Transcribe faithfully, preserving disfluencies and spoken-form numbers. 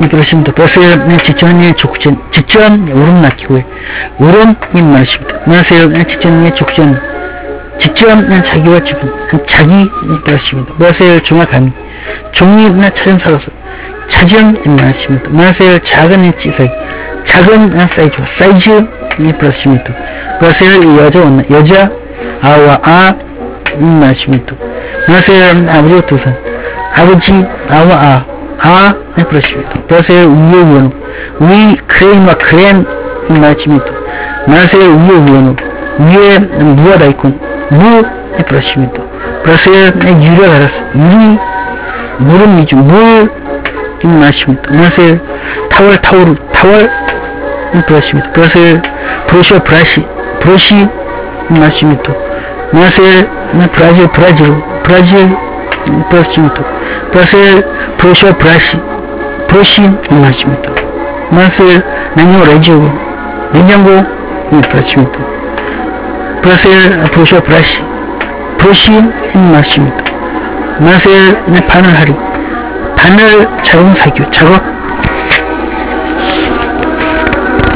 그렇습니다. 브라질 직전의 족전, 직전 울음 낚이고요. 울음이 많으십니다. 브라질 직전의 족전, 직전 자기와 주변, 자기 그렇습니다. 브라질 종합감이, 종이나 차전사로서 차전이 많으십니다. 브라질 작은 찌사기, 작은 사이즈, 사이즈 그렇습니다. 브라질 여자 여자 아와 아 많으십니다. 브라질 아버지 두산, 아버지 아와 아 아, 네, 그렇습니다. 브라질 위에 위원우, 위, 크레인과 크레인, 말씀입니다. 브라질 위에 위원우, 위에 무가 있군, 무, 네, 그렇습니다. 브라질 유리가 알았어. 유리, 물은 이죠. 물, 말씀입니다. 브라질 타월, 타월, 타월, 네, 그렇습니다. 브라질 브러쉬와 브라시, 브러쉬, 말씀입니다. 브라질, 네, 브라질, 브라질, 브라질, 그렇습니다. 브라질 브러쉬와 브라시, 브러쉬 말씀입니다. 브라질 냉장고 레지고, 냉장고 그렇습니다. 브라질 브러쉬와 브라시, 브러쉬 말씀입니다. 브라질 바늘 하리, 바늘 작업 사교, 작업